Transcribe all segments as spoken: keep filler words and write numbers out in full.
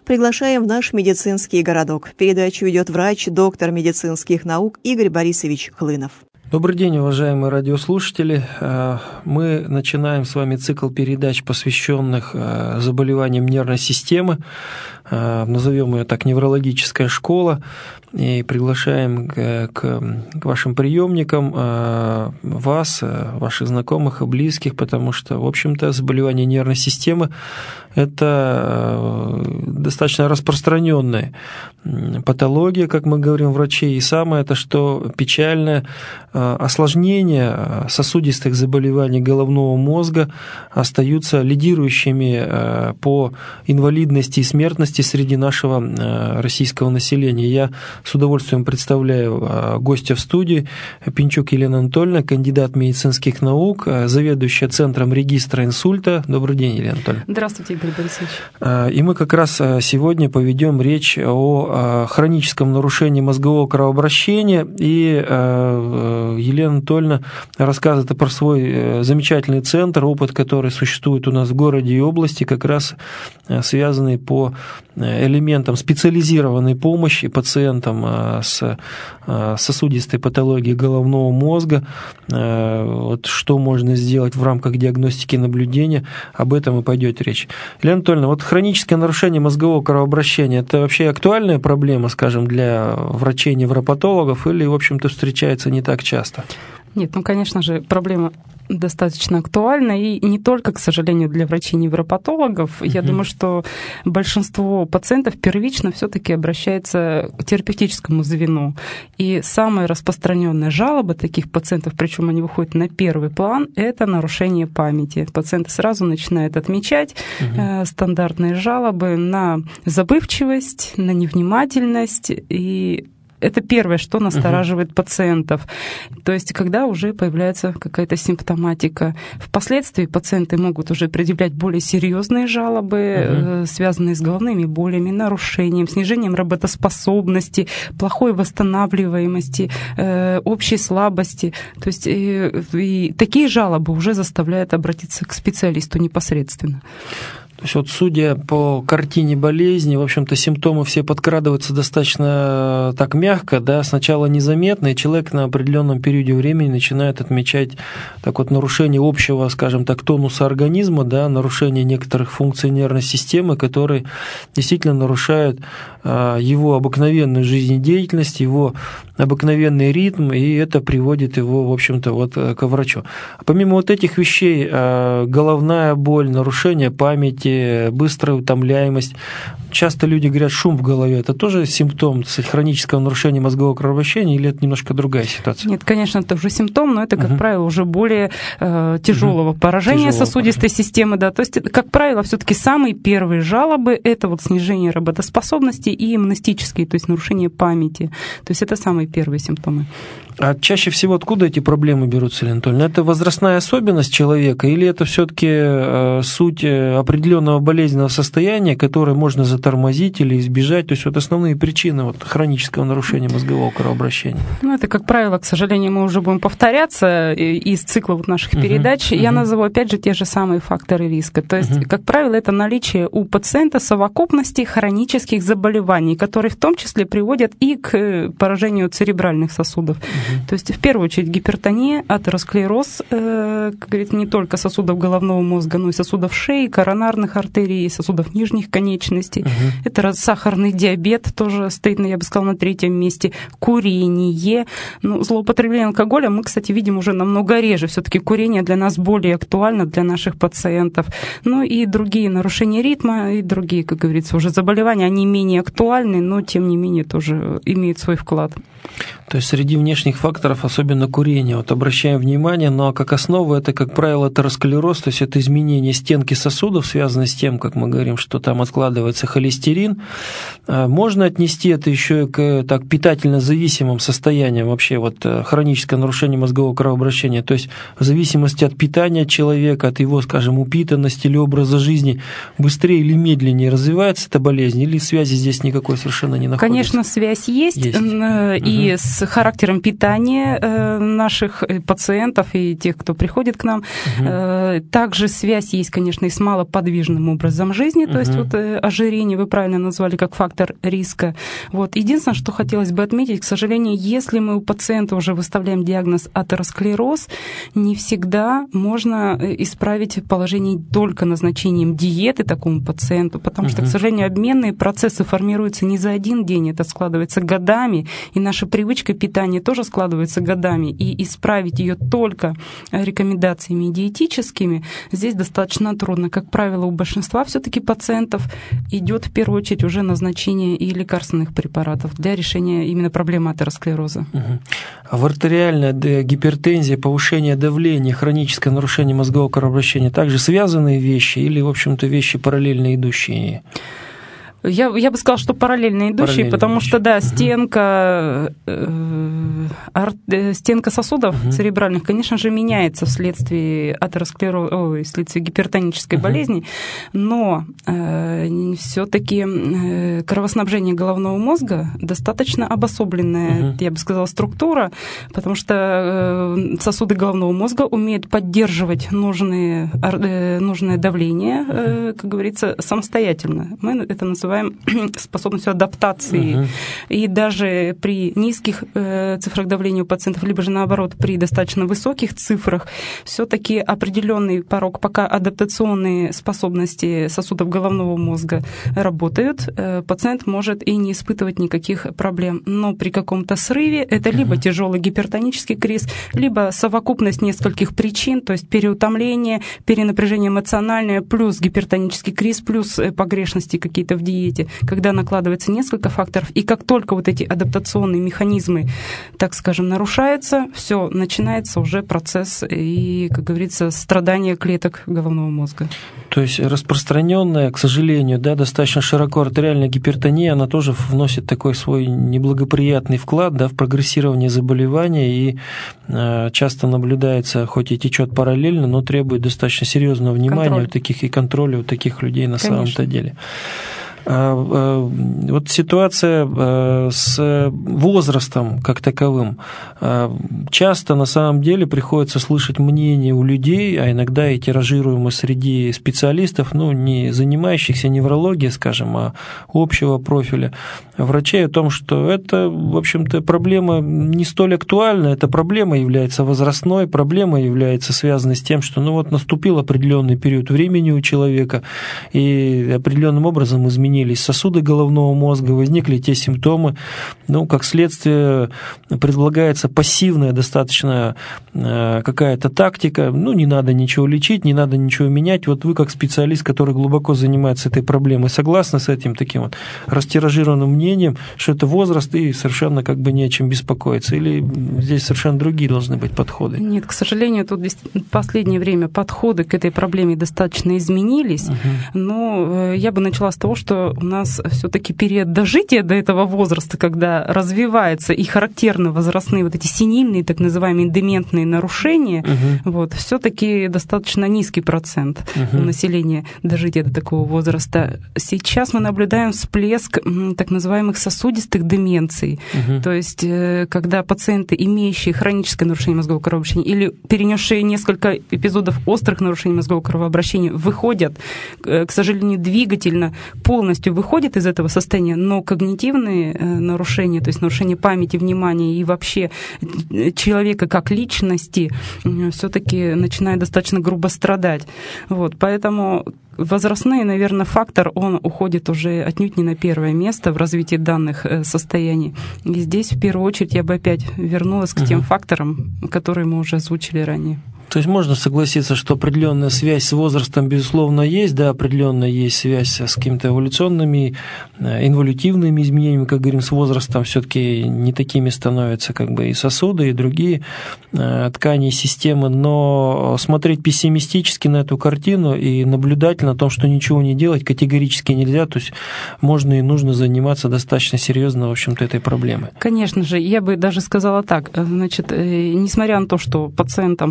Приглашаем в наш медицинский городок. Передачу ведет врач, доктор медицинских наук Игорь Борисович Хлынов. Добрый день, уважаемые радиослушатели. Мы начинаем с вами цикл передач, посвященных заболеваниям нервной системы. Назовем ее так «Неврологическая школа». И приглашаем к, к вашим приемникам вас, ваших знакомых и близких, потому что, в общем-то, заболевание нервной системы – это достаточно распространенная патология, как мы говорим, врачи. И самое это, что печальное осложнение сосудистых заболеваний головного мозга остаются лидирующими по инвалидности и смертности среди нашего российского населения. Я с удовольствием представляю гостя в студии. Пинчук Елена Анатольевна, кандидат медицинских наук, заведующая Центром регистра инсульта. Добрый день, Елена Анатольевна. Здравствуйте, Игорь Борисович. И мы как раз сегодня поведем речь о хроническом нарушении мозгового кровообращения. И Елена Анатольевна рассказывает про свой замечательный центр, опыт, который существует у нас в городе и области, как раз связанный по элементам специализированной помощи пациентам с сосудистой патологией головного мозга. Вот что можно сделать в рамках диагностики и наблюдения, об этом и пойдет речь. Елена Анатольевна, вот хроническое нарушение мозгового кровообращения – это вообще актуальная проблема, скажем, для врачей-невропатологов или, в общем-то, встречается не так часто? Нет, ну, конечно же, проблема достаточно актуальна, и не только, к сожалению, для врачей-невропатологов. Mm-hmm. Я думаю, что большинство пациентов первично все-таки обращается к терапевтическому звену. И самая распространенная жалоба таких пациентов, причем они выходят на первый план, это нарушение памяти. Пациенты сразу начинают отмечать mm-hmm. э, стандартные жалобы на забывчивость, на невнимательность и это первое, что настораживает uh-huh. пациентов. То есть, когда уже появляется какая-то симптоматика. Впоследствии пациенты могут уже предъявлять более серьезные жалобы, uh-huh. связанные с головными болями, нарушением, снижением работоспособности, плохой восстанавливаемости, общей слабости. То есть, и, и такие жалобы уже заставляют обратиться к специалисту непосредственно. То есть вот, судя по картине болезни, в общем-то, симптомы все подкрадываются достаточно так мягко, да, сначала незаметно, и человек на определенном периоде времени начинает отмечать так вот нарушение общего, скажем так, тонуса организма, да, нарушение некоторых функций нервной системы, которые действительно нарушают его обыкновенную жизнедеятельность, его обыкновенный ритм, и это приводит его, в общем-то, вот к врачу. Помимо вот этих вещей, головная боль, нарушение памяти, быстрая утомляемость. Часто люди говорят, шум в голове. Это тоже симптом хронического нарушения мозгового кровообращения или это немножко другая ситуация? Нет, конечно, это уже симптом, но это, как uh-huh. правило, уже более э, тяжелого uh-huh. поражения Тяжелого сосудистой поражения. системы. Да. То есть, как правило, все-таки самые первые жалобы – это вот снижение работоспособности и амнестические, то есть нарушение памяти. То есть это самые первые симптомы. А чаще всего откуда эти проблемы берутся, Елена Анатольевна? Это возрастная особенность человека или это все-таки э, суть определенного болезненного состояния, которое можно затормозить или избежать? То есть вот основные причины вот, хронического нарушения мозгового кровообращения. Ну, это, как правило, к сожалению, мы уже будем повторяться из цикла вот наших uh-huh, передач. Uh-huh. Я назову, опять же, те же самые факторы риска. То есть, uh-huh. как правило, это наличие у пациента совокупности хронических заболеваний, которые в том числе приводят и к поражению церебральных сосудов. Uh-huh. То есть, в первую очередь, гипертония, атеросклероз, э, как говорится, не только сосудов головного мозга, но и сосудов шеи, коронарных артерий, сосудов нижних конечностей. Uh-huh. Это сахарный диабет, тоже стоит, я бы сказала, на третьем месте. Курение. Ну, злоупотребление алкоголя мы, кстати, видим уже намного реже. Все-таки курение для нас более актуально, для наших пациентов. Ну и другие нарушения ритма, и другие, как говорится, уже заболевания, они менее актуальны, но, тем не менее, тоже имеют свой вклад. То есть среди внешних факторов, особенно курение, вот обращаем внимание, но как основа это, как правило, атеросклероз, то есть это изменение стенки сосудов, связанное с тем, как мы говорим, что там откладывается холестерин. Можно отнести это еще к так, питательно зависимым состояниям, вообще вот хроническое нарушение мозгового кровообращения, то есть в зависимости от питания человека, от его, скажем, упитанности или образа жизни, быстрее или медленнее развивается эта болезнь, или связи здесь никакой совершенно не находится? Конечно, связь есть, есть. и угу. с характером питания наших пациентов и тех, кто приходит к нам. Угу. Также связь есть, конечно, и с малоподвижностью подвижным образом жизни, то uh-huh. есть вот ожирение вы правильно назвали как фактор риска. Вот. Единственное, что хотелось бы отметить, к сожалению, если мы у пациента уже выставляем диагноз атеросклероз, не всегда можно исправить положение только назначением диеты такому пациенту, потому uh-huh. что, к сожалению, обменные процессы формируются не за один день, это складывается годами, и наша привычка питания тоже складывается годами, и исправить ее только рекомендациями диетическими здесь достаточно трудно. Как правило, у большинства все-таки пациентов идет в первую очередь уже назначение и лекарственных препаратов для решения именно проблемы атеросклероза. Угу. А в артериальная гипертензия, повышение давления, хроническое нарушение мозгового кровообращения также связанные вещи или, в общем-то, вещи параллельно идущие? Я, я бы сказала, что параллельно идущие, параллельно потому идущие. Что, да, стенка, э, ар, э, стенка сосудов uh-huh. церебральных, конечно же, меняется вследствие атеросклероза, ой, вследствие гипертонической uh-huh. болезни, но э, все-таки э, кровоснабжение головного мозга достаточно обособленная, uh-huh. я бы сказала, структура, потому что э, сосуды головного мозга умеют поддерживать нужные, э, нужное давление, э, как говорится, самостоятельно. Мы это называем способностью адаптации. Uh-huh. И даже при низких э, цифрах давления у пациентов, либо же наоборот при достаточно высоких цифрах, все-таки определенный порог, пока адаптационные способности сосудов головного мозга работают, э, пациент может и не испытывать никаких проблем. Но при каком-то срыве это uh-huh. либо тяжелый гипертонический криз, либо совокупность нескольких причин, то есть переутомление, перенапряжение эмоциональное, плюс гипертонический криз, плюс погрешности какие-то в диете, когда накладывается несколько факторов, и как только вот эти адаптационные механизмы, так скажем, нарушаются, все, начинается уже процесс и, как говорится, страдание клеток головного мозга. То есть распространенная, к сожалению, да, достаточно широко артериальная гипертония, она тоже вносит такой свой неблагоприятный вклад, да, в прогрессирование заболевания и э, часто наблюдается, хоть и течет параллельно, но требует достаточно серьезного внимания Контроль. у таких и контроля у таких людей на Конечно. самом-то деле. Вот ситуация с возрастом как таковым. Часто на самом деле приходится слышать мнение у людей, а иногда и тиражируемо среди специалистов, ну, не занимающихся неврологией, скажем, а общего профиля, врачей о том, что это, в общем-то, проблема не столь актуальна, эта проблема является возрастной, проблема является связана с тем, что, ну, вот наступил определенный период времени у человека, и определенным образом изменилось сосуды головного мозга, возникли те симптомы, ну, как следствие предлагается пассивная достаточно какая-то тактика, ну, не надо ничего лечить, не надо ничего менять, вот вы как специалист, который глубоко занимается этой проблемой, согласны с этим таким вот растиражированным мнением, что это возраст и совершенно как бы не о чем беспокоиться, или здесь совершенно другие должны быть подходы? Нет, к сожалению, тут в последнее время подходы к этой проблеме достаточно изменились, угу. но я бы начала с того, что у нас все-таки период дожития до этого возраста, когда развивается и характерны возрастные вот эти сенильные, так называемые дементные нарушения, uh-huh. вот, все-таки достаточно низкий процент uh-huh. у населения дожития до такого возраста. Сейчас мы наблюдаем всплеск так называемых сосудистых деменций, uh-huh. то есть когда пациенты, имеющие хроническое нарушение мозгового кровообращения или перенесшие несколько эпизодов острых нарушений мозгового кровообращения, выходят, к сожалению, двигательно полностью выходит из этого состояния, но когнитивные нарушения, то есть нарушение памяти, внимания и вообще человека как личности все-таки начинает достаточно грубо страдать. Вот, поэтому возрастной, наверное, фактор, он уходит уже отнюдь не на первое место в развитии данных состояний. И здесь, в первую очередь, я бы опять вернулась к угу. тем факторам, которые мы уже озвучили ранее. То есть можно согласиться, что определенная связь с возрастом, безусловно, есть, да, определенная есть связь с какими-то эволюционными, инволютивными изменениями, как говорим, с возрастом все-таки не такими становятся как бы и сосуды, и другие ткани и системы, но смотреть пессимистически на эту картину и наблюдать на том, что ничего не делать категорически нельзя, то есть можно и нужно заниматься достаточно серьезно, в общем-то, этой проблемой. Конечно же, я бы даже сказала так, значит, несмотря на то, что пациентам советуют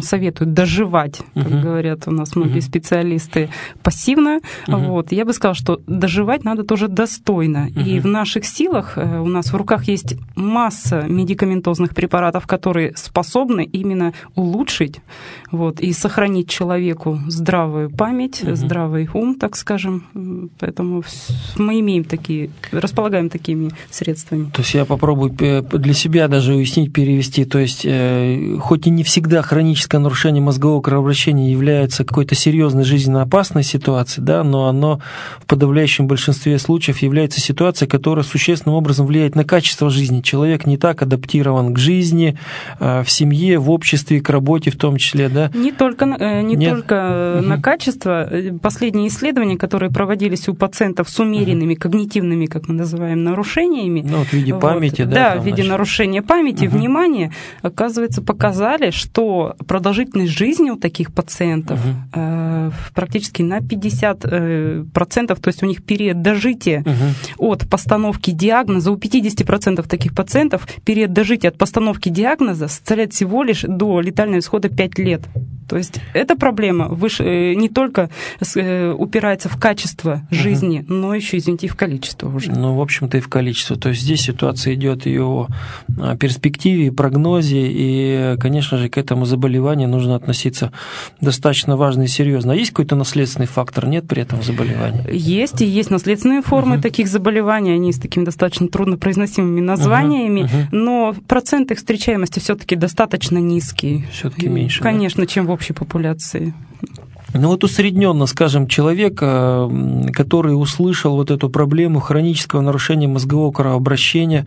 доживать, как uh-huh. говорят у нас многие uh-huh. специалисты, пассивно. Uh-huh. Вот. Я бы сказала, что доживать надо тоже достойно. Uh-huh. И в наших силах, у нас в руках есть масса медикаментозных препаратов, которые способны именно улучшить вот, и сохранить человеку здравую память, uh-huh. здравый ум, так скажем. Поэтому мы имеем такие, располагаем такими средствами. То есть я попробую для себя даже уяснить, перевести. То есть хоть и не всегда хроническое нарушение мозгового кровообращения является какой-то серьезной жизненно опасной ситуацией, да, но оно в подавляющем большинстве случаев является ситуацией, которая существенным образом влияет на качество жизни. Человек не так адаптирован к жизни, в семье, в обществе, к работе в том числе, да? Не только, не только угу. на качество. Последние исследования, которые проводились у пациентов с умеренными угу. когнитивными, как мы называем, нарушениями. Ну, вот в виде памяти, вот, да? Да, в виде значит. нарушения памяти, угу. внимания, оказывается, показали, что продолжительность жизни у таких пациентов угу. э, практически на пятьдесят процентов, то есть у них период дожития угу. от постановки диагноза, у пятьдесят процентов таких пациентов период дожития от постановки диагноза составляет всего лишь до летального исхода пять лет. То есть эта проблема выше, не только упирается в качество жизни, угу. но еще, извините, и в количество уже. Ну, в общем-то, и в количество. То есть здесь ситуация идет и о перспективе, и прогнозе, и, конечно же, к этому заболеванию нужно относиться достаточно важно и серьезно. А есть какой-то наследственный фактор, нет при этом заболевания? Есть, и есть наследственные формы угу. таких заболеваний, они с такими достаточно труднопроизносимыми названиями, угу. Угу. но процент их встречаемости все-таки достаточно низкий. Все-таки меньше. Конечно, да? чем в общей популяции. Ну вот усредненно, скажем, человек, который услышал вот эту проблему хронического нарушения мозгового кровообращения,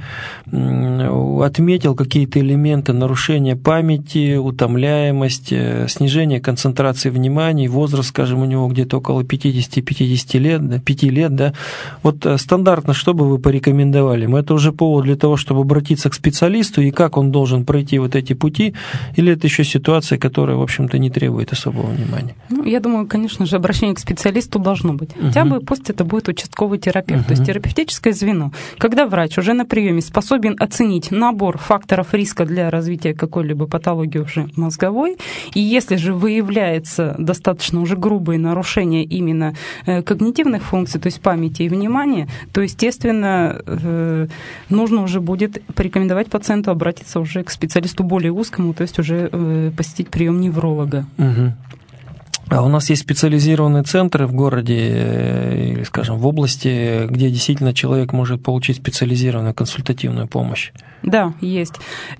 отметил какие-то элементы нарушения памяти, утомляемость, снижение концентрации внимания, возраст, скажем, у него где-то около пятьдесят-пятьдесят лет, да, пять лет, да. Вот стандартно, что бы вы порекомендовали? Это уже повод для того, чтобы обратиться к специалисту, и как он должен пройти вот эти пути, или это еще ситуация, которая, в общем-то, не требует особого внимания? Ну, я думаю, конечно же, обращение к специалисту должно быть. Uh-huh. Хотя бы пусть это будет участковый терапевт, uh-huh. то есть терапевтическое звено. Когда врач уже на приеме способен оценить набор факторов риска для развития какой-либо патологии уже мозговой, и если же выявляется достаточно уже грубые нарушения именно когнитивных функций, то есть памяти и внимания, то, естественно, нужно уже будет порекомендовать пациенту обратиться уже к специалисту более узкому, то есть уже посетить прием невролога. Uh-huh. А у нас есть специализированные центры в городе или, скажем, в области, где действительно человек может получить специализированную консультативную помощь? Да, есть.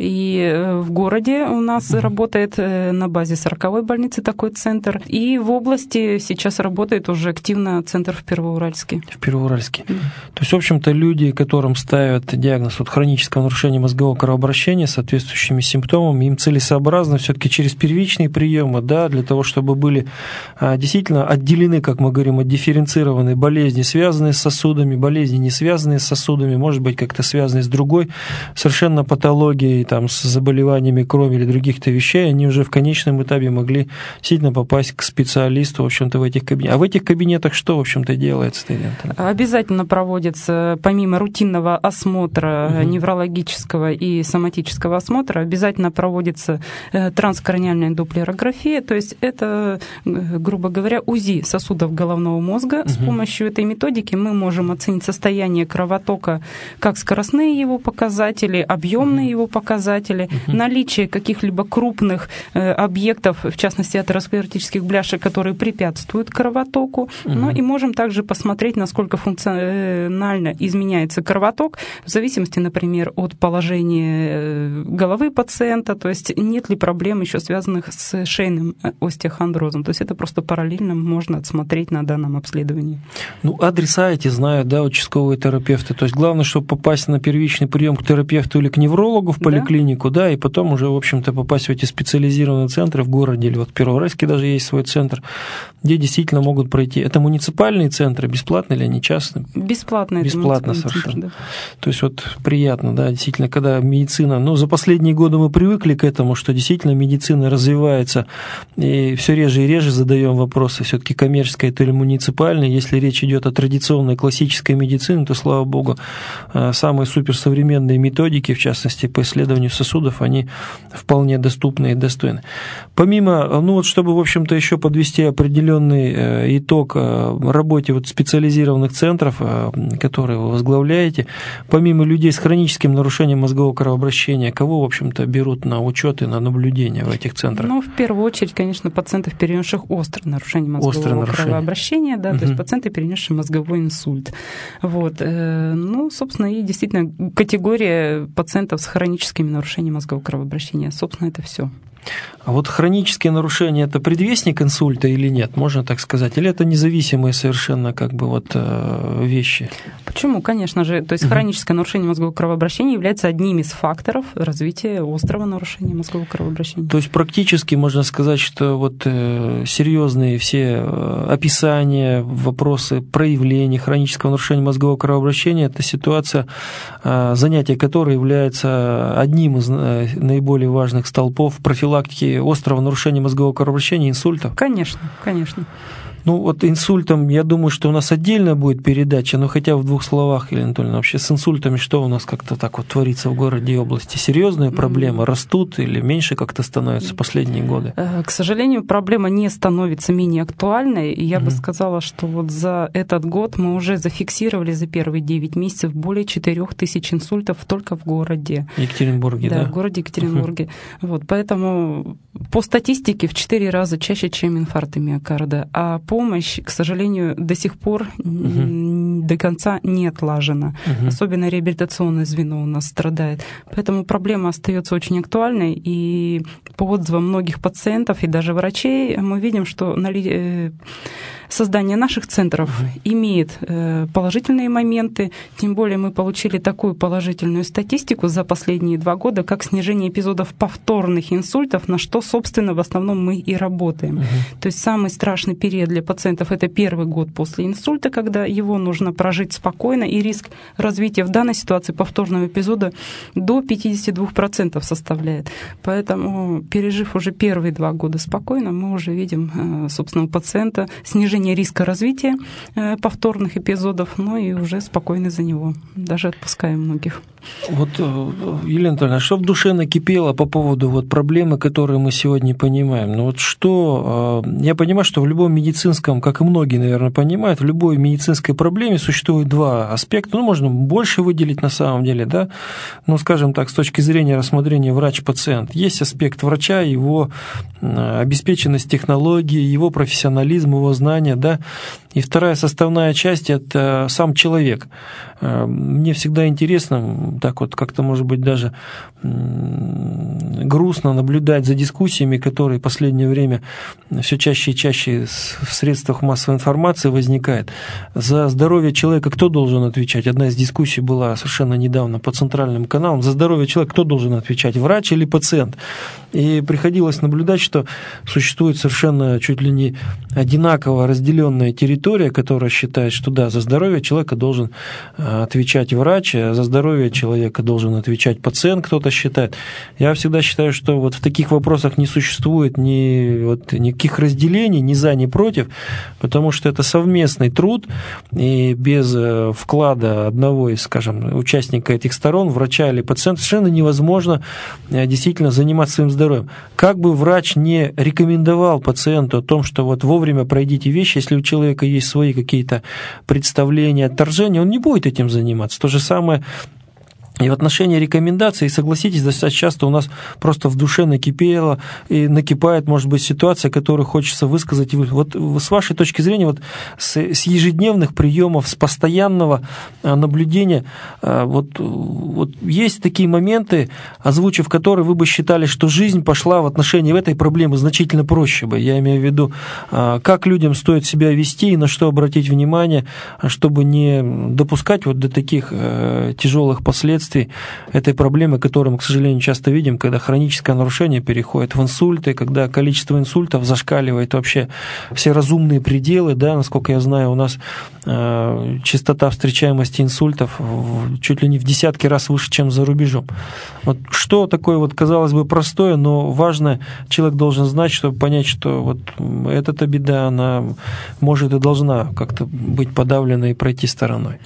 И в городе у нас mm-hmm. работает на базе сороковой больницы такой центр. И в области сейчас работает уже активно центр в Первоуральске. В Первоуральске. Mm-hmm. То есть, в общем-то, люди, которым ставят диагноз от хронического нарушения мозгового кровообращения с соответствующими симптомами, им целесообразно все-таки через первичные приемы, да, для того, чтобы были действительно отделены, как мы говорим, от дифференцированной болезни, связанные с сосудами, болезни, не связанные с сосудами, может быть, как-то связанные с другой совершенно патологией, там, с заболеваниями крови или других-то вещей, они уже в конечном этапе могли действительно попасть к специалисту, в общем-то, в этих кабинетах. А в этих кабинетах что, в общем-то, делается? Обязательно проводится, помимо рутинного осмотра, угу. неврологического и соматического осмотра, обязательно проводится транскраниальная доплерография, то есть это, грубо говоря, УЗИ сосудов головного мозга. Угу. С помощью этой методики мы можем оценить состояние кровотока, как скоростные его показатели, объемные угу. его показатели, угу. наличие каких-либо крупных э, объектов, в частности, атеросклеротических бляшек, которые препятствуют кровотоку. Угу. Ну и можем также посмотреть, насколько функционально изменяется кровоток, в зависимости, например, от положения головы пациента, то есть нет ли проблем еще связанных с шейным остеохондрозом. То есть это просто параллельно можно отсмотреть на данном обследовании. Ну, адреса эти знают, да, участковые терапевты. То есть главное, чтобы попасть на первичный прием к терапевту или к неврологу в поликлинику, да, да и потом уже, в общем-то, попасть в эти специализированные центры в городе, или вот в Первоуральске даже есть свой центр, где действительно могут пройти. Это муниципальные центры, бесплатные или они частные? Бесплатные. Бесплатно совершенно. Центр, да. То есть вот приятно, да, действительно, когда медицина, ну, за последние годы мы привыкли к этому, что действительно медицина развивается, и все реже и реже реже задаем вопросы, все-таки коммерческое это или муниципальное. Если речь идет о традиционной классической медицине, то, слава богу, самые суперсовременные методики, в частности, по исследованию сосудов, они вполне доступны и достойны. Помимо, ну вот, чтобы, в общем-то, еще подвести определенный итог работе вот специализированных центров, которые вы возглавляете, помимо людей с хроническим нарушением мозгового кровообращения, кого, в общем-то, берут на учет и на наблюдение в этих центрах? Ну, в первую очередь, конечно, пациентов, перенесших острое нарушение мозгового нарушение. кровообращения, да, угу. то есть пациенты, перенесшие мозговой инсульт. Вот. Ну, собственно, и действительно категория пациентов с хроническими нарушениями мозгового кровообращения. Собственно, это все. А вот хронические нарушения – это предвестник инсульта или нет, можно так сказать? Или это независимые совершенно как бы вот вещи? Почему? Конечно же. То есть хроническое нарушение мозгового кровообращения является одним из факторов развития острого нарушения мозгового кровообращения. То есть практически можно сказать, что вот серьезные все описания, вопросы проявления хронического нарушения мозгового кровообращения – это ситуация, занятие которой является одним из наиболее важных столпов профилактики острого нарушения мозгового кровообращения, инсульта? Конечно, конечно. Ну, вот инсультом, я думаю, что у нас отдельно будет передача, но хотя в двух словах, Елена Анатольевна, вообще с инсультами что у нас как-то так вот творится в городе и области? Серьезные проблемы растут или меньше как-то становятся в последние годы? К сожалению, проблема не становится менее актуальной. И я mm-hmm. бы сказала, что вот за этот год мы уже зафиксировали за первые девять месяцев более четырех тысяч инсультов только в городе. Екатеринбурге, да? Да, в городе Екатеринбурге. Mm-hmm. Вот, поэтому по статистике в четыре раза чаще, чем инфаркты миокарда. А помощь, к сожалению, до сих пор uh-huh. до конца не отлажена. Uh-huh. Особенно реабилитационное звено у нас страдает. Поэтому проблема остается очень актуальной. И по отзывам многих пациентов и даже врачей мы видим, что создание наших центров uh-huh. имеет положительные моменты. Тем более мы получили такую положительную статистику за последние два года, как снижение эпизодов повторных инсультов, на что, собственно, в основном мы и работаем. Uh-huh. То есть самый страшный период для пациентов – это первый год после инсульта, когда его нужно прожить спокойно, и риск развития в данной ситуации повторного эпизода до пятьдесят два процента составляет. Поэтому, пережив уже первые два года спокойно, мы уже видим, собственно, у пациента снижение риска развития повторных эпизодов, но и уже спокойны за него, даже отпускаем многих. Вот, Елена Анатольевна, что в душе накипело по поводу вот проблемы, которые мы сегодня понимаем? Ну вот что, я понимаю, что в любом медицинском, как и многие, наверное, понимают, в любой медицинской проблеме существует два аспекта, ну, можно больше выделить на самом деле, да, ну, скажем так, с точки зрения рассмотрения врач-пациент. Есть аспект врача, его обеспеченность технологии, его профессионализм, его знания, да, и вторая составная часть – это сам человек. Мне всегда интересно, так вот как-то, может быть, даже грустно наблюдать за дискуссиями, которые в последнее время все чаще и чаще в средствах массовой информации возникает. За здоровье человека кто должен отвечать? Одна из дискуссий была совершенно недавно по центральным каналам. За здоровье человека кто должен отвечать? Врач или пациент? И приходилось наблюдать, что существует совершенно чуть ли не одинаково разделенная территория, которая считает, что да, за здоровье человека должен отвечать врач, а за здоровье человека должен отвечать пациент, кто-то считает. Я всегда считаю, что вот в таких вопросах не существует ни, вот, никаких разделений, ни за, ни против, потому что это совместный труд, и без вклада одного из, скажем, участника этих сторон, врача или пациента, совершенно невозможно действительно заниматься своим здоровьем. Как бы врач не рекомендовал пациенту о том, что вот вовремя пройдите вещи, если у человека есть свои какие-то представления, отторжения, он не будет этим заниматься. То же самое и в отношении рекомендаций, согласитесь, достаточно часто у нас просто в душе накипело и накипает, может быть, ситуация, которую хочется высказать. Вот с вашей точки зрения, вот с, с ежедневных приемов, с постоянного наблюдения, вот, вот есть такие моменты, озвучив которые вы бы считали, что жизнь пошла в отношении этой проблемы значительно проще бы. Я имею в виду, как людям стоит себя вести и на что обратить внимание, чтобы не допускать вот до таких тяжелых последствий последствий этой проблемы, которую мы, к сожалению, часто видим, когда хроническое нарушение переходит в инсульты, когда количество инсультов зашкаливает вообще все разумные пределы, да, насколько я знаю, у нас э, частота встречаемости инсультов чуть ли не в десятки раз выше, чем за рубежом. Вот что такое, вот, казалось бы, простое, но важно, человек должен знать, чтобы понять, что вот эта беда, она может и должна как-то быть подавлена и пройти стороной.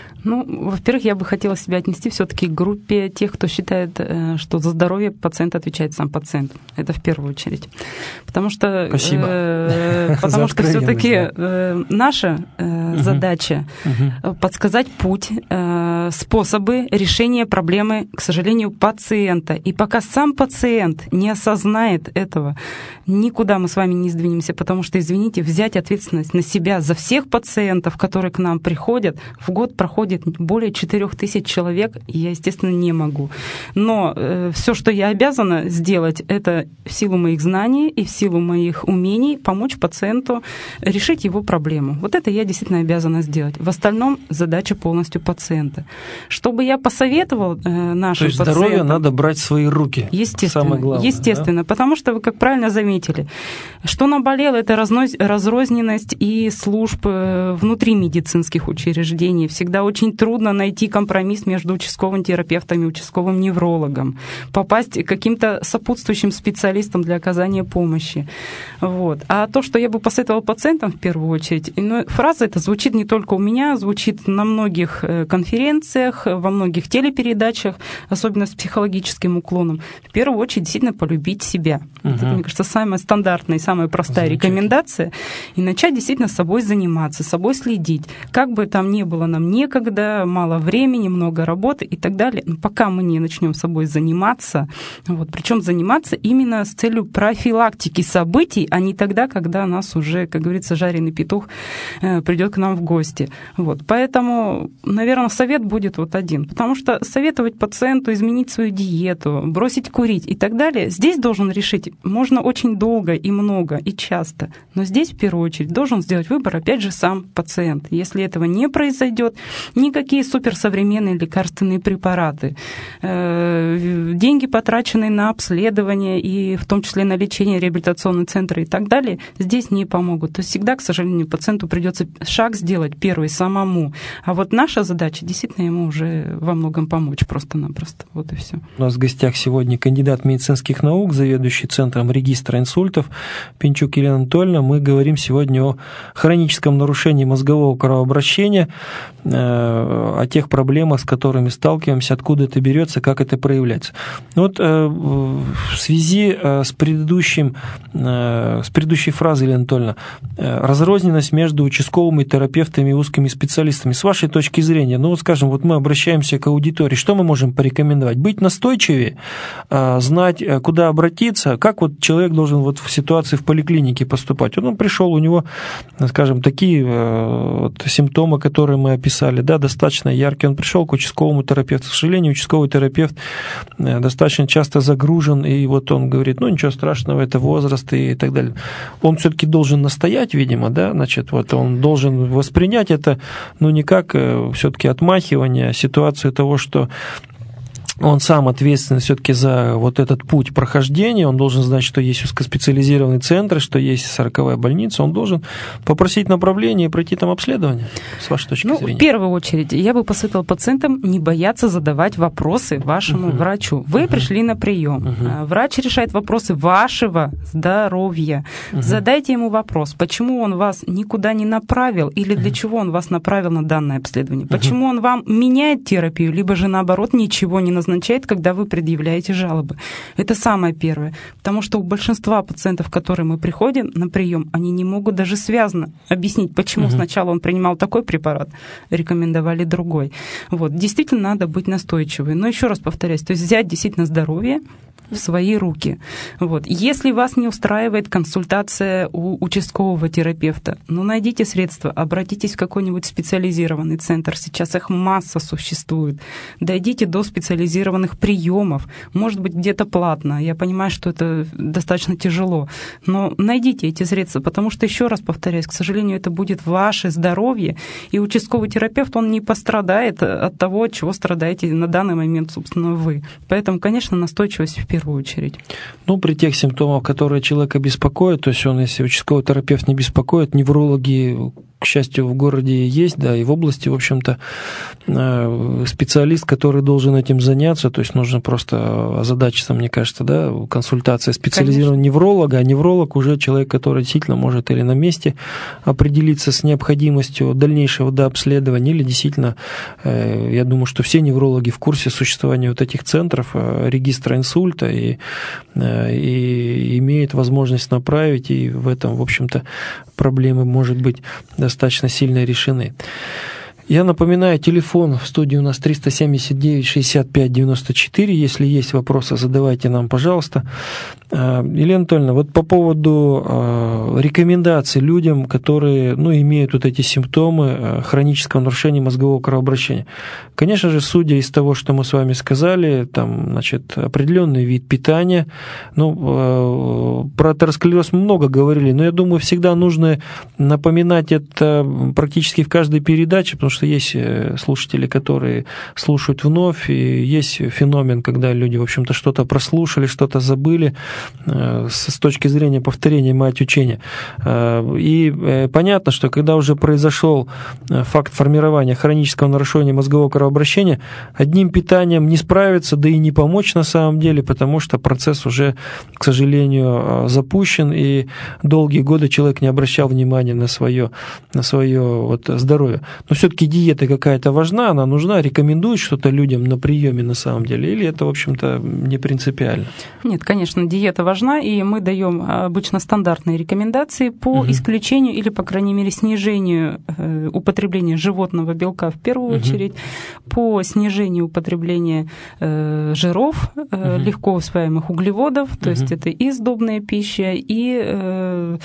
Ну, во-первых, я бы хотела себя отнести все-таки к группе тех, кто считает, что за здоровье пациента отвечает сам пациент. Это в первую очередь. Потому что, Спасибо. Э, потому что все-таки э, наша э, задача угу. подсказать путь, э, способы решения проблемы, к сожалению, пациента. И пока сам пациент не осознает этого, никуда мы с вами не сдвинемся, потому что, извините, взять ответственность на себя за всех пациентов, которые к нам приходят, в год проходит более четырех тысяч человек, и я, естественно, не могу. Но э, все, что я обязана сделать, это в силу моих знаний и в силу моих умений помочь пациенту решить его проблему. Вот это я действительно обязана сделать. В остальном задача полностью пациента. Чтобы я посоветовал э, нашим пациентам... То есть пациентам, здоровье надо брать в свои руки. Естественно. Самое главное, естественно, да? Потому что, вы как правильно заметили, что наболело, это разрозненность и служб внутри медицинских учреждений. Всегда очень трудно найти компромисс между участковым терапевтом и участковым неврологом, попасть к каким-то сопутствующим специалистам для оказания помощи. Вот. А то, что я бы посоветовала пациентам в первую очередь, ну, фраза эта звучит не только у меня, звучит на многих конференциях, во многих телепередачах, особенно с психологическим уклоном. В первую очередь действительно полюбить себя. Угу. Это, мне кажется, самая стандартная и самая простая рекомендация. И начать действительно собой заниматься, собой следить. Как бы там ни было нам некогда, мало времени, много работы и так далее. Но пока мы не начнем собой заниматься, вот, причем заниматься именно с целью профилактики событий, а не тогда, когда нас уже, как говорится, жареный петух э, придет к нам в гости. Вот. Поэтому, наверное, совет будет вот один. Потому что советовать пациенту изменить свою диету, бросить курить и так далее, здесь должен решить, можно очень долго и много, и часто. Но здесь, в первую очередь, должен сделать выбор, опять же, сам пациент. Если этого не произойдет, никакие суперсовременные лекарственные препараты, деньги, потраченные на обследование и в том числе на лечение, реабилитационные центры и так далее, здесь не помогут. То есть всегда, к сожалению, пациенту придется шаг сделать первый самому. А вот наша задача действительно ему уже во многом помочь просто-напросто. Вот и все. У нас в гостях сегодня кандидат медицинских наук, заведующий Центром регистра инсультов Пинчук Елена Анатольевна. Мы говорим сегодня о хроническом нарушении мозгового кровообращения, о тех проблемах, с которыми сталкиваемся, откуда это берется, как это проявляется. Вот в связи с предыдущим, с предыдущей фразой, Елена Анатольевна, разрозненность между участковыми терапевтами и узкими специалистами. С вашей точки зрения, ну, скажем, вот мы обращаемся к аудитории, что мы можем порекомендовать? Быть настойчивее, знать, куда обратиться, как вот человек должен вот в ситуации в поликлинике поступать. Он пришел, у него, скажем, такие вот симптомы, которые мы описали, да, достаточно яркий. Он пришел к участковому терапевту. К сожалению, участковый терапевт достаточно часто загружен, и вот он говорит, ну, ничего страшного, это возраст и так далее. Он все-таки должен настоять, видимо, да, значит, вот он должен воспринять это, ну, не как все-таки отмахивание, а ситуацию того, что он сам ответственен все-таки за вот этот путь прохождения, он должен знать, что есть узкоспециализированные центры, что есть сороковая больница, он должен попросить направление и пройти там обследование, с вашей точки ну, зрения. В первую очередь, я бы посоветовала пациентам не бояться задавать вопросы вашему uh-huh. врачу. Вы uh-huh. пришли на прием, uh-huh. врач решает вопросы вашего здоровья. Uh-huh. Задайте ему вопрос, почему он вас никуда не направил или для uh-huh. чего он вас направил на данное обследование, почему uh-huh. он вам меняет терапию, либо же наоборот ничего не назначает, назначает, когда вы предъявляете жалобы. Это самое первое. Потому что у большинства пациентов, которые мы приходим на прием, они не могут даже связно объяснить, почему угу. сначала он принимал такой препарат, рекомендовали другой. Вот. Действительно, надо быть настойчивой. Но еще раз повторяюсь, то есть взять действительно здоровье в свои руки. Вот. Если вас не устраивает консультация у участкового терапевта, ну, найдите средства, обратитесь в какой-нибудь специализированный центр. Сейчас их масса существует. Дойдите до специализированного специализированных приемов, может быть, где-то платно. Я понимаю, что это достаточно тяжело, но найдите эти средства, потому что, еще раз повторяюсь, к сожалению, это будет ваше здоровье, и участковый терапевт, он не пострадает от того, от чего страдаете на данный момент, собственно, вы. Поэтому, конечно, настойчивость в первую очередь. Ну, при тех симптомах, которые человека беспокоят, то есть он, если участковый терапевт не беспокоит, неврологи, к счастью, в городе есть, да, и в области, в общем-то, специалист, который должен этим заняться, то есть нужно просто озадачиться, мне кажется, да, консультация специализированного невролога, а невролог уже человек, который действительно может или на месте определиться с необходимостью дальнейшего дообследования, или действительно, я думаю, что все неврологи в курсе существования вот этих центров, регистра инсульта, и, и имеют возможность направить, и в этом, в общем-то, проблемы, может быть, достаточно сильно решены. Я напоминаю, телефон в студии у нас триста семьдесят девять шестьдесят пять девяносто четыре. Если есть вопросы, задавайте нам, пожалуйста. Елена Анатольевна, вот по поводу рекомендаций людям, которые, ну, имеют вот эти симптомы хронического нарушения мозгового кровообращения. Конечно же, судя из того, что мы с вами сказали, там, значит, определенный вид питания. Ну, про атеросклероз мы много говорили, но я думаю, всегда нужно напоминать это практически в каждой передаче, потому что есть слушатели, которые слушают вновь, и есть феномен, когда люди, в общем-то, что-то прослушали, что-то забыли с точки зрения повторения мать учения. И понятно, что когда уже произошел факт формирования хронического нарушения мозгового кровообращения, одним питанием не справиться, да и не помочь на самом деле, потому что процесс уже, к сожалению, запущен, и долгие годы человек не обращал внимания на свое, на свое вот здоровье. Но все-таки диета какая-то важна, она нужна, рекомендует что-то людям на приеме на самом деле, или это, в общем-то, не принципиально? Нет, конечно, диета важна, и мы даем обычно стандартные рекомендации по угу. исключению или, по крайней мере, снижению употребления животного белка в первую угу. очередь, по снижению употребления жиров, угу. легко усваиваемых углеводов, то угу. есть это и сдобная пища, и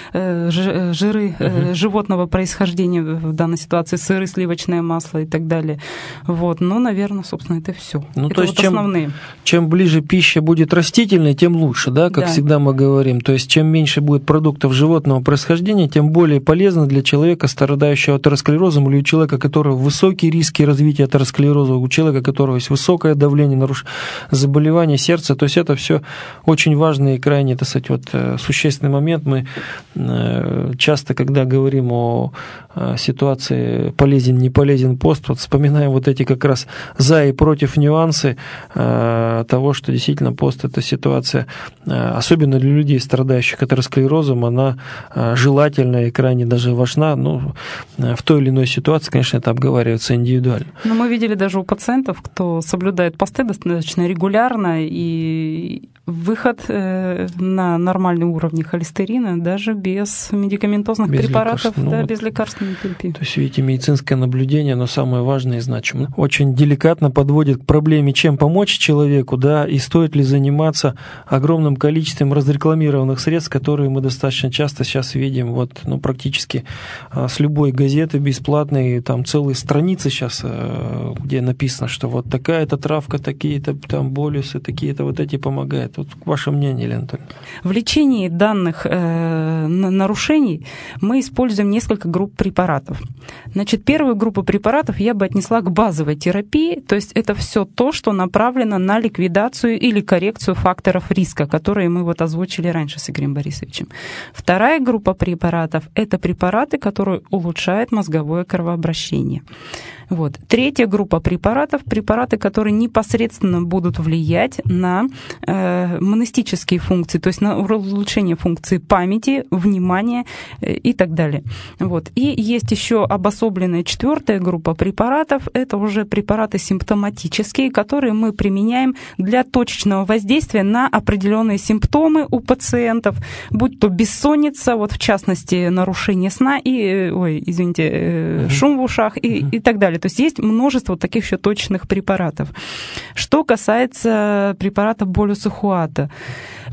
жиры угу. животного происхождения, в данной ситуации сыры, сливочное масло и так далее. Вот. Но, наверное, собственно, это все. Ну, это то есть вот чем, основные. Чем ближе пища будет растительной, тем лучше, да, как да. всегда мы говорим. То есть чем меньше будет продуктов животного происхождения, тем более полезно для человека, страдающего атеросклерозом, или у человека, у которого высокие риски развития атеросклероза, у человека, у которого есть высокое давление, наруш... заболевание сердца. То есть это все очень важный и крайне, так сказать, вот, существенный момент. Мы часто, когда говорим о ситуации полезен, не полезен пост, вот вспоминаем вот эти как раз за и против нюансы э, того, что действительно пост – это ситуация, э, особенно для людей, страдающих атеросклерозом, она э, желательна и крайне даже важна. Ну, э, в той или иной ситуации, конечно, это обговаривается индивидуально. Но мы видели даже у пациентов, кто соблюдает посты достаточно регулярно, и выход э, на нормальный уровень холестерина даже без медикаментозных без препаратов, лекарств. Да, ну, без лекарственной терапии. То есть, видите, медицинское наблюдение, оно самое важное и значимое. Очень деликатно подводит к проблеме, чем помочь человеку, да, и стоит ли заниматься огромным количеством разрекламированных средств, которые мы достаточно часто сейчас видим, вот, ну, практически с любой газеты бесплатной, там целые страницы сейчас, где написано, что вот такая-то травка, такие-то там болюсы, такие-то вот эти помогают. Вот ваше мнение, Елена Анатольевна. В лечении данных э, нарушений мы используем несколько групп препаратов. Значит, первую группу препаратов я бы отнесла к базовой терапии, то есть это все то, что направлено на ликвидацию или коррекцию факторов риска, которые мы вот озвучили раньше с Игорем Борисовичем. Вторая группа препаратов – это препараты, которые улучшают мозговое кровообращение. Вот. Третья группа препаратов – препараты, которые непосредственно будут влиять на э, монастические функции, то есть на улучшение функции памяти, внимания э, и так далее. Вот. И есть еще обособленная четвертая группа препаратов – это уже препараты симптоматические, которые мы применяем для точечного воздействия на определенные симптомы у пациентов, будь то бессонница, вот в частности нарушение сна и, ой, извините, э, шум в ушах и, и так далее. То есть есть множество таких еще точечных препаратов. Что касается препарата болюсахуата,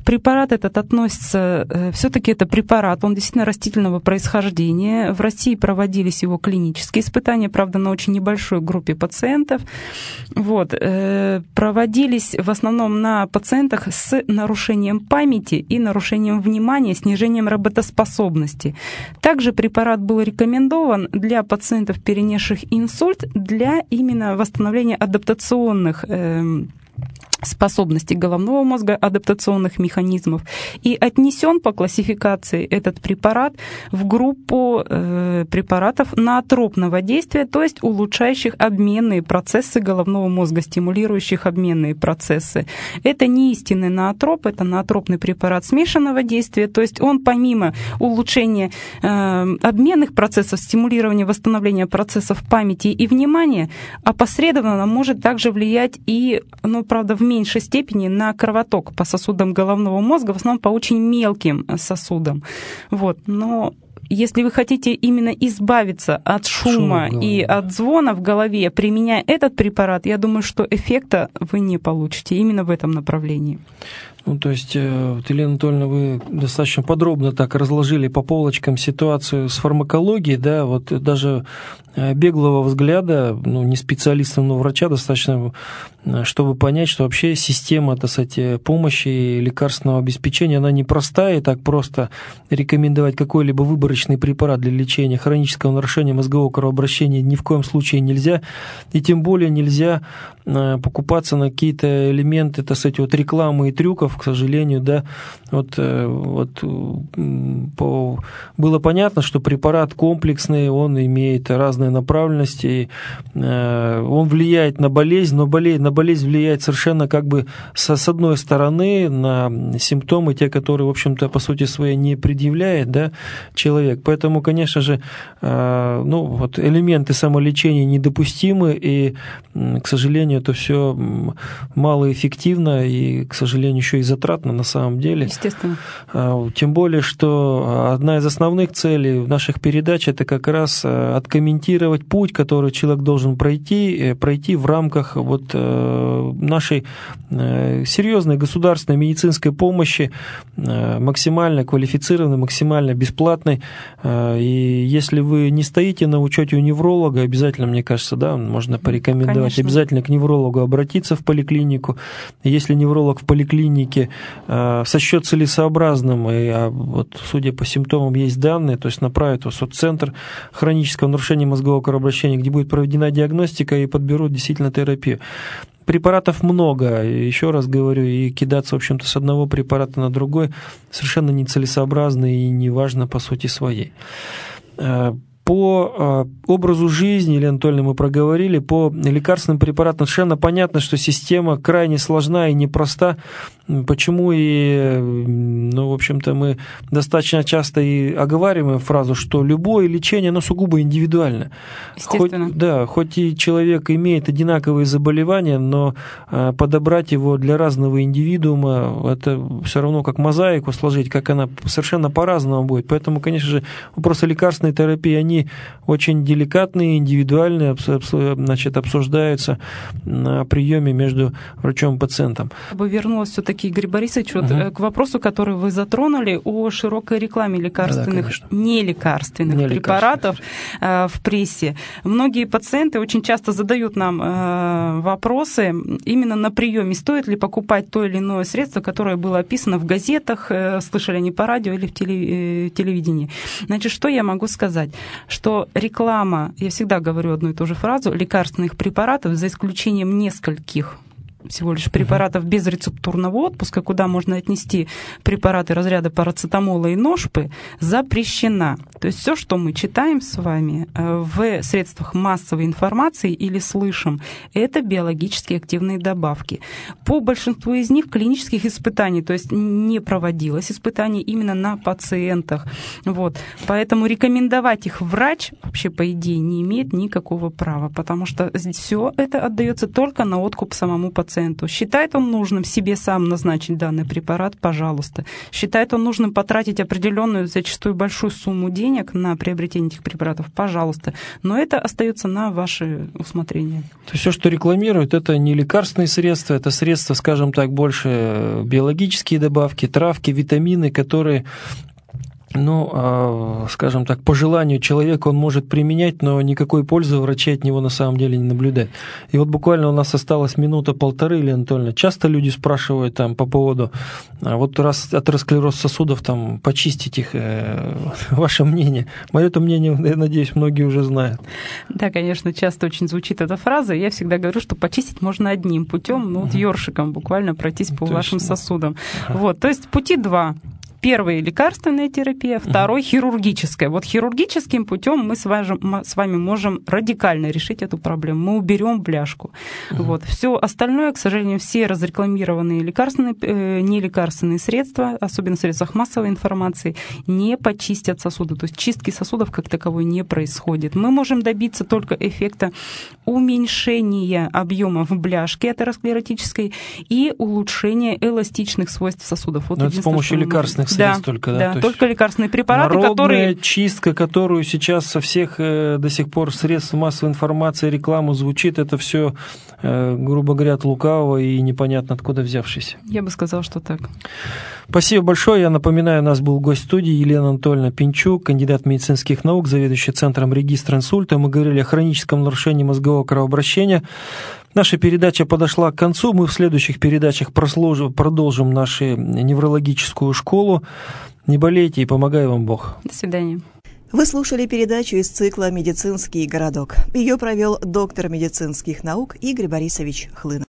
Препарат этот относится, все-таки это препарат, он действительно растительного происхождения. В России проводились его клинические испытания, правда, на очень небольшой группе пациентов. Вот. Проводились в основном на пациентах с нарушением памяти и нарушением внимания, снижением работоспособности. Также препарат был рекомендован для пациентов, перенесших инсульт, для именно восстановления адаптационных способностей головного мозга, адаптационных механизмов, и отнесен по классификации этот препарат в группу э, препаратов ноотропного действия, то есть улучшающих обменные процессы головного мозга, стимулирующих обменные процессы. Это не истинный ноотроп, это ноотропный препарат смешанного действия, то есть он помимо улучшения э, обменных процессов, стимулирования, восстановления процессов памяти и внимания, опосредованно может также влиять и, ну, правда, в меньшей степени на кровоток по сосудам головного мозга, в основном по очень мелким сосудам. Вот. Но если вы хотите именно избавиться от шума Шум, и от звона в голове, применяя этот препарат, я думаю, что эффекта вы не получите именно в этом направлении. Ну, то есть, вот, Елена Анатольевна, вы достаточно подробно так разложили по полочкам ситуацию с фармакологией, да, вот даже беглого взгляда, ну, не специалиста, но врача достаточно, чтобы понять, что вообще система, так сказать, помощи и лекарственного обеспечения, она непростая, и так просто рекомендовать какой-либо выборочный препарат для лечения хронического нарушения мозгового кровообращения ни в коем случае нельзя, и тем более нельзя покупаться на какие-то элементы, так сказать, вот рекламы и трюков, к сожалению, да, вот, вот по, было понятно, что препарат комплексный, он имеет разные направленности, он влияет на болезнь, но болезнь, на болезнь влияет совершенно как бы с, с одной стороны на симптомы, те, которые, в общем-то, по сути своей не предъявляет, да, человек. Поэтому, конечно же, ну, вот элементы самолечения недопустимы, и, к сожалению, это все малоэффективно и, к сожалению, еще и затратно на самом деле. Естественно. Тем более, что одна из основных целей наших передач – это как раз откомментировать путь, который человек должен пройти, пройти в рамках вот нашей серьезной государственной медицинской помощи, максимально квалифицированной, максимально бесплатной. И если вы не стоите на учете у невролога, обязательно, мне кажется, да, можно порекомендовать, Конечно. Обязательно к неврологу обратиться в поликлинику. Если невролог в поликлинике сочтет целесообразным, и вот, судя по симптомам, есть данные, то есть направит вас в центр хронического нарушения мозгового кровообращения, где будет проведена диагностика и подберут действительно терапию. Препаратов много, еще раз говорю, и кидаться, в общем-то, с одного препарата на другой совершенно нецелесообразно и неважно по сути своей. По образу жизни, Елена Анатольевна, мы проговорили, по лекарственным препаратам совершенно понятно, что система крайне сложна и непроста. Почему и, ну, в общем-то, мы достаточно часто и оговариваем фразу, что любое лечение, оно сугубо индивидуально. Естественно. Хоть, да, хоть и человек имеет одинаковые заболевания, но подобрать его для разного индивидуума, это все равно как мозаику сложить, как она совершенно по-разному будет. Поэтому, конечно же, вопросы лекарственной терапии, они очень деликатные, индивидуальные, значит, обсуждаются на приеме между врачом и пациентом. Я бы вернулась все-таки, Игорь Борисович, вот угу. к вопросу, который вы затронули, о широкой рекламе лекарственных, да, нелекарственных не препаратов лекарственных. В прессе. Многие пациенты очень часто задают нам вопросы именно на приеме, стоит ли покупать то или иное средство, которое было описано в газетах, слышали они по радио или в телевидении. Значит, что я могу сказать? Что реклама, я всегда говорю одну и ту же фразу, лекарственных препаратов, за исключением нескольких всего лишь препаратов без рецептурного отпуска, куда можно отнести препараты разряда парацетамола и ношпы, запрещена. То есть все, что мы читаем с вами в средствах массовой информации или слышим, это биологически активные добавки. По большинству из них клинических испытаний, то есть не проводилось испытаний именно на пациентах. Вот. Поэтому рекомендовать их врач вообще, по идее, не имеет никакого права, потому что все это отдается только на откуп самому пациенту. пациенту. Считает он нужным себе сам назначить данный препарат, пожалуйста. Считает он нужным потратить определенную, зачастую большую сумму денег на приобретение этих препаратов, пожалуйста. Но это остается на ваше усмотрение. То есть все, что рекламируют, это не лекарственные средства, это средства, скажем так, больше биологические добавки, травки, витамины, которые, ну, скажем так, по желанию человека он может применять, но никакой пользы врачи от него на самом деле не наблюдают. И вот буквально у нас осталась минута-полторы, Елена Анатольевна. Часто люди спрашивают там по поводу, вот раз атеросклероз сосудов, там, почистить их, э, ваше мнение. Мое-то мнение, я надеюсь, многие уже знают. Да, конечно, часто очень звучит эта фраза. Я всегда говорю, что почистить можно одним путем, ну, вот ёршиком буквально пройтись по то вашим есть, сосудам. Ага. Вот, то есть пути два. Первый – лекарственная терапия, второй – хирургическая. Вот хирургическим путем мы с вами можем радикально решить эту проблему. Мы уберем бляшку. Uh-huh. Вот. Все остальное, к сожалению, все разрекламированные лекарственные, э, нелекарственные средства, особенно в средствах массовой информации, не почистят сосуды. То есть чистки сосудов как таковой не происходит. Мы можем добиться только эффекта уменьшения объемов бляшки атеросклеротической и улучшения эластичных свойств сосудов. Вот это с помощью лекарственных средств да, только, да? Да, То только лекарственные препараты, народная которые... чистка, которую сейчас со всех э, до сих пор средств массовой информации, рекламу звучит, это все, э, грубо говоря, от лукавого и непонятно откуда взявшись. Я бы сказала, что так. Спасибо большое. Я напоминаю, у нас был гость студии Елена Анатольевна Пинчук, кандидат медицинских наук, заведующий Центром регистра инсульта. Мы говорили о хроническом нарушении мозгового кровообращения. Наша передача подошла к концу. Мы в следующих передачах продолжим нашу неврологическую школу. Не болейте и помогай вам Бог. До свидания. Вы слушали передачу из цикла «Медицинский городок». Ее провел доктор медицинских наук Игорь Борисович Хлынов.